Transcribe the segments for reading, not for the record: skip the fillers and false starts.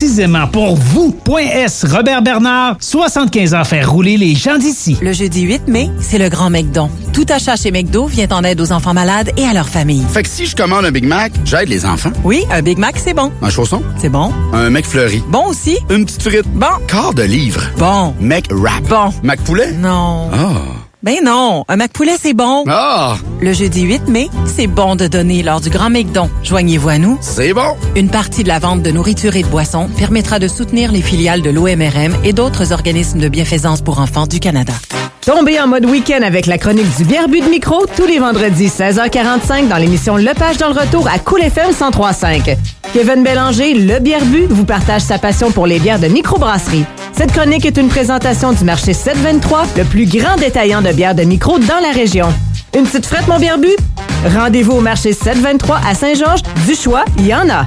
précisément pour vous. Point S, Robert Bernard, 75 ans faire rouler les gens d'ici. Le jeudi 8 mai, c'est le Grand McDon. Tout achat chez McDo vient en aide aux enfants malades et à leurs familles. Fait que si je commande un Big Mac, j'aide les enfants. Oui, un Big Mac, c'est bon. Un chausson? C'est bon. Un McFlurry? Bon aussi. Une petite frite? Bon. Quart de livre? Bon. McWrap? Bon. McPoulet? Non. Ah. Ben non, un McPoulet, c'est bon. Ah! Le jeudi 8 mai, c'est bon de donner lors du Grand McDon. Joignez-vous à nous. C'est bon! Une partie de la vente de nourriture et de boissons permettra de soutenir les filiales de l'OMRM et d'autres organismes de bienfaisance pour enfants du Canada. Tombez en mode week-end avec la chronique du Bierbu de micro tous les vendredis 16h45 dans l'émission Le Page dans le retour à Cool FM 103.5. Kevin Bélanger, le Bierbu, vous partage sa passion pour les bières de microbrasserie. Cette chronique est une présentation du marché 723, le plus grand détaillant de bières de micro dans la région. Une petite frette, mon Bierbu? Rendez-vous au marché 723 à Saint-Georges. Du choix, il y en a.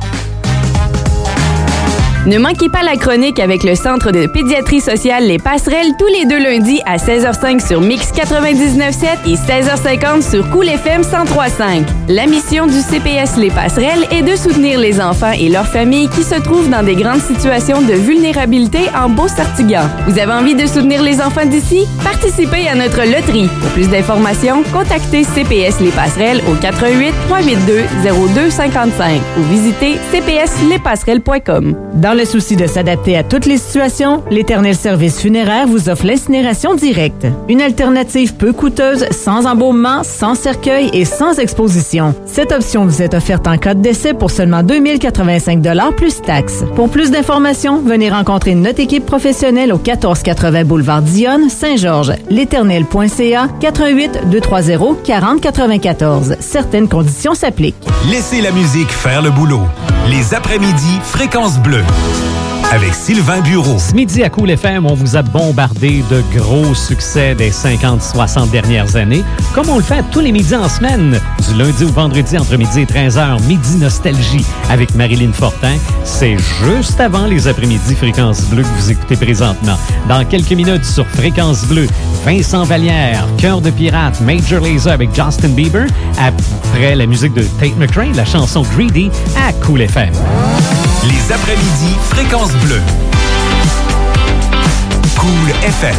Ne manquez pas la chronique avec le Centre de pédiatrie sociale Les Passerelles tous les 2 lundis à 16h05 sur Mix 99.7 et 16h50 sur Cool FM 103.5. La mission du CPS Les Passerelles est de soutenir les enfants et leurs familles qui se trouvent dans des grandes situations de vulnérabilité en Beau-Sartigan. Vous avez envie de soutenir les enfants d'ici? Participez à notre loterie. Pour plus d'informations, contactez CPS Les Passerelles au 88 382 0255 ou visitez cpslespasserelles.com. Dans le souci de s'adapter à toutes les situations, l'Éternel Service Funéraire vous offre l'incinération directe. Une alternative peu coûteuse, sans embaumement, sans cercueil et sans exposition. Cette option vous est offerte en cas de décès pour seulement 2085 $ plus taxes. Pour plus d'informations, venez rencontrer notre équipe professionnelle au 1480 boulevard Dionne, Saint-Georges. L'Éternel.ca, 88 230 40 94. Certaines conditions s'appliquent. Laissez la musique faire le boulot. Les après-midi, Fréquence Bleue. Avec Sylvain Bureau. Ce midi à Cool FM, on vous a bombardé de gros succès des 50-60 dernières années, comme on le fait tous les midis en semaine, du lundi au vendredi entre midi et 13h, Midi Nostalgie avec Marilyn Fortin. C'est juste avant les après-midi Fréquence Bleue que vous écoutez présentement. Dans quelques minutes sur Fréquence Bleue, Vincent Vallière, Cœur de pirate, Major Lazer avec Justin Bieber. Après la musique de Tate McRae, la chanson Greedy à Cool FM. Les après-midi, Fréquence Bleue. Cool FM.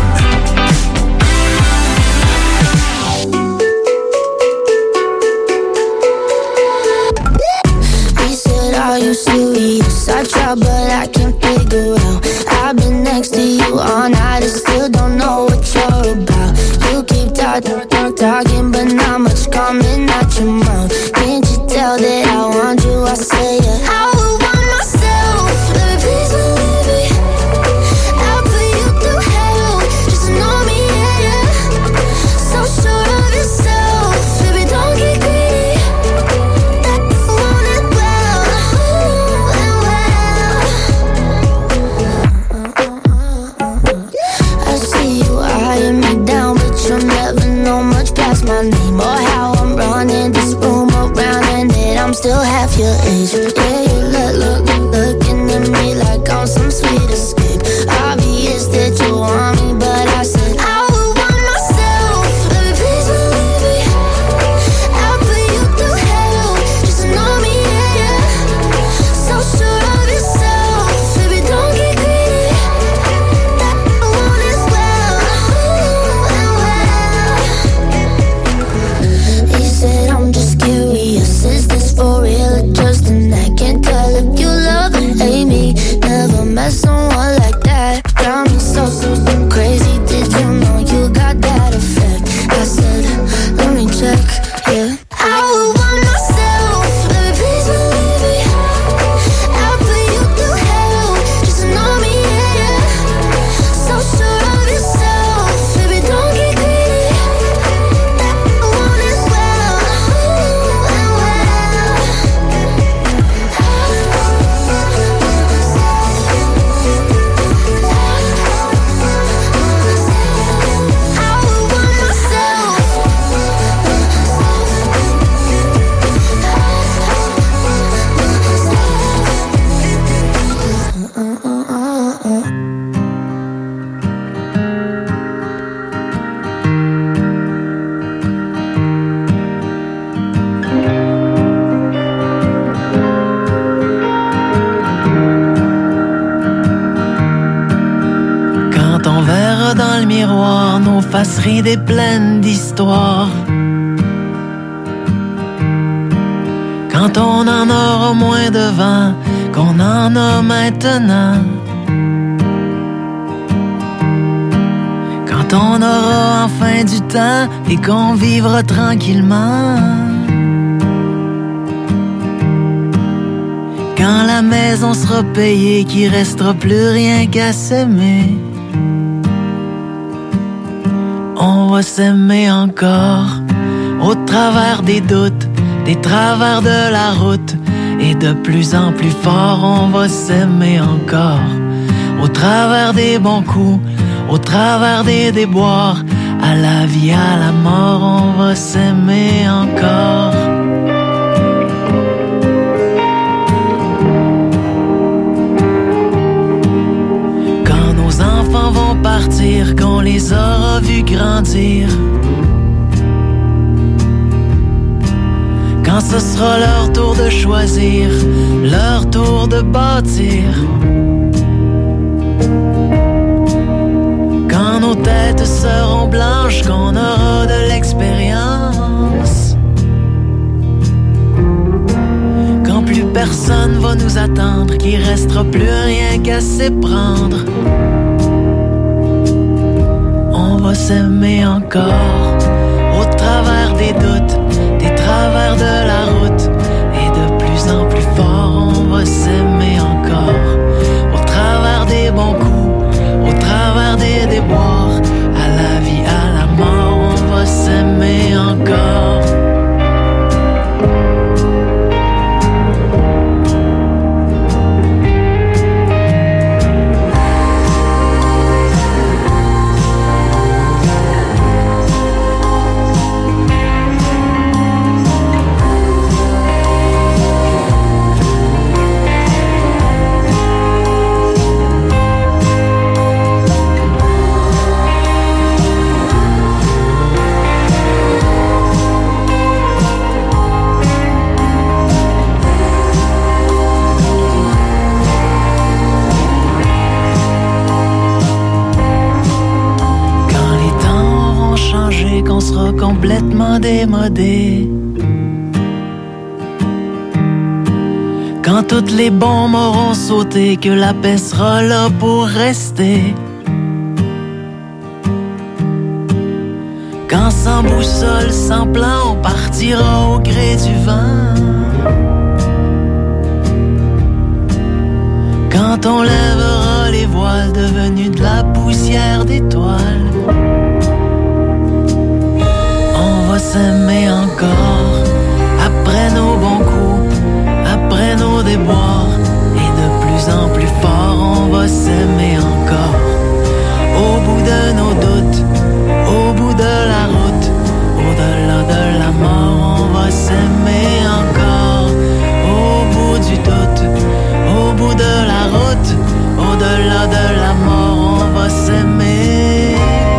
He said, are you serious? I try, but I can't figure out. I've been next to you all night and still don't know what you're about. You keep talking, but not much coming out your mouth. Can't you tell that I want you? I say yeah. I would want myself. Baby, please believe me. I'll put you through hell. Just know me, yeah, yeah. So sure of yourself. Baby, don't get greedy. That you want it well, and well. I see you eyeing me down, but you'll never know much past my name or how I'm running this room around, and that I'm still half your age. Yeah, you looking at me like I'm some sweet escape. Obvious that you want me, but I said I would want myself. Baby, please believe me. I'll put you through hell. Just know me, yeah, yeah. So sure of yourself. Baby, don't get greedy. That I want is well, and well. He said I'm just curious. Is this for real or just an act? Can't tell if you love or hate me. Never met someone like that. Got me so crazy. Did you know you got that effect? I said, let me check, yeah. I would want myself. Baby, please believe me. I'll put you through hell. Just know me, yeah, yeah. So sure of yourself. Baby, don't get greedy. That I want is well, and well. I would want myself. verra dans le miroir nos faces ridées pleines d'histoire. Quand on en aura moins devant qu'on en a maintenant. Quand on aura enfin du temps et qu'on vivra tranquillement. Quand la maison sera payée, qu'il restera plus rien qu'à s'aimer. On va s'aimer encore, au travers des doutes, des travers de la route. Et de plus en plus fort, on va s'aimer encore, au travers des bons coups, au travers des déboires. À la vie, à la mort, on va s'aimer encore. Vont partir, qu'on les aura vus grandir. Quand ce sera leur tour de choisir, leur tour de bâtir. Quand nos têtes seront blanches, qu'on aura de l'expérience. Quand plus personne va nous attendre, qu'il restera plus rien qu'à s'éprendre. On va s'aimer encore, au travers des doutes, des travers de la route. Et de plus en plus fort, on va s'aimer encore, au travers des bons coups, au travers des déboires. À la vie, à la mort, on va s'aimer encore. Qu'on sera complètement démodé. Quand toutes les bombes auront sauté, que la paix sera là pour rester. Quand sans boussole, sans plan, on partira au gré du vent. Quand on lèvera les voiles devenus de la poussière d'étoiles. On va s'aimer encore, après nos bons coups, après nos déboires. Et de plus en plus fort, on va s'aimer encore, au bout de nos doutes, au bout de la route. Au-delà de la mort, on va s'aimer encore, au bout du doute, au bout de la route. Au-delà de la mort, on va s'aimer.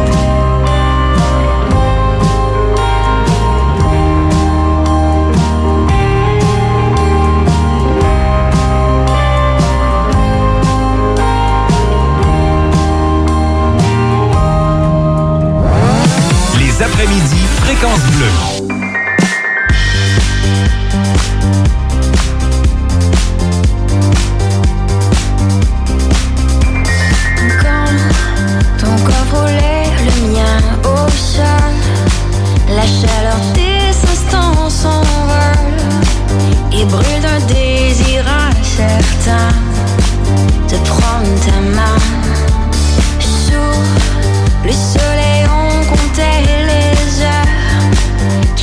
Après-midi, Fréquence Bleue. Quand ton corps frôlait le mien au sol, la chaleur des instants s'envole et brûle d'un désir incertain de prendre ta main. Sous le soleil on comptait les heures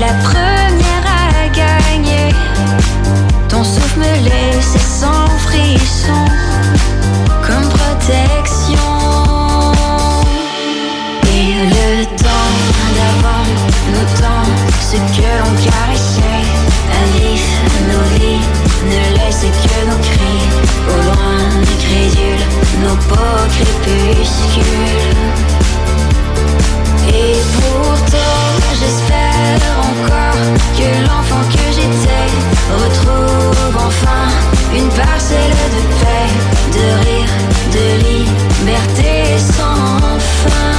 la première à gagner. Ton souffle me laisse sans frisson, comme protection. Et le temps d'avant, nos temps, ce que l'on caressait, avif nos vies, ne laisse que nos cris, au loin incrédules, nos peaux crépuscules. Et pourtant j'espère encore que l'enfant que j'étais retrouve enfin une parcelle de paix, de rire, de liberté sans fin.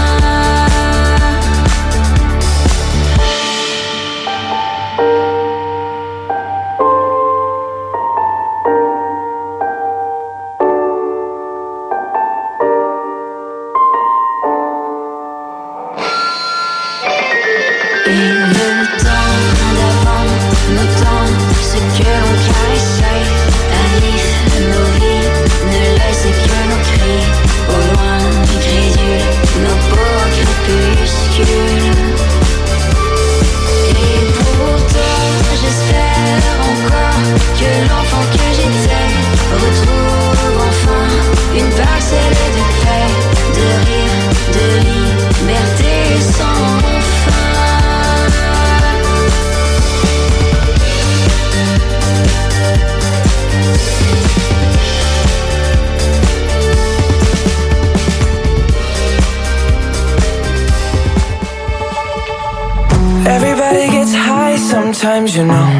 Sometimes, you know.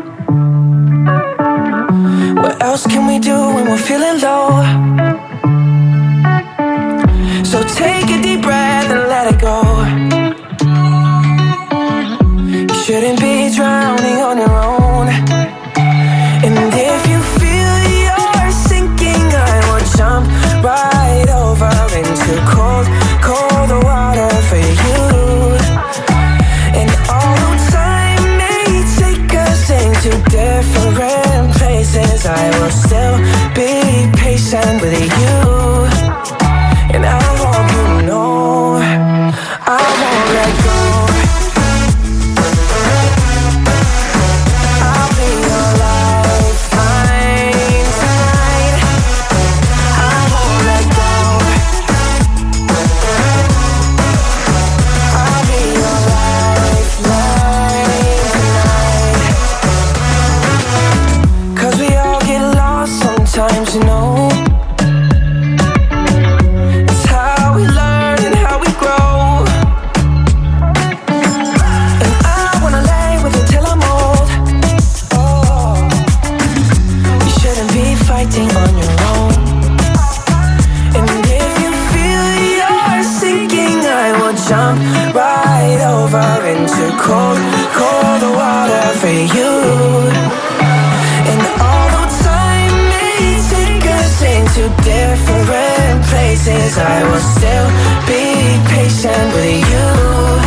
What else can we do when we're feeling low? So take a deep breath and let it go. You shouldn't be drowning on your own. And if you feel you're sinking, I will jump right over into cold, cold water for you. And although time may take us into different places, I will still be patient with you. And I hope you know I won't let go. I'll be your lifeline tonight. I won't let go. I'll be your lifeline tonight. 'Cause we all get lost sometimes, you know. Jump right over into cold, cold water for you. And although time may take us into different places, I will still be patient with you.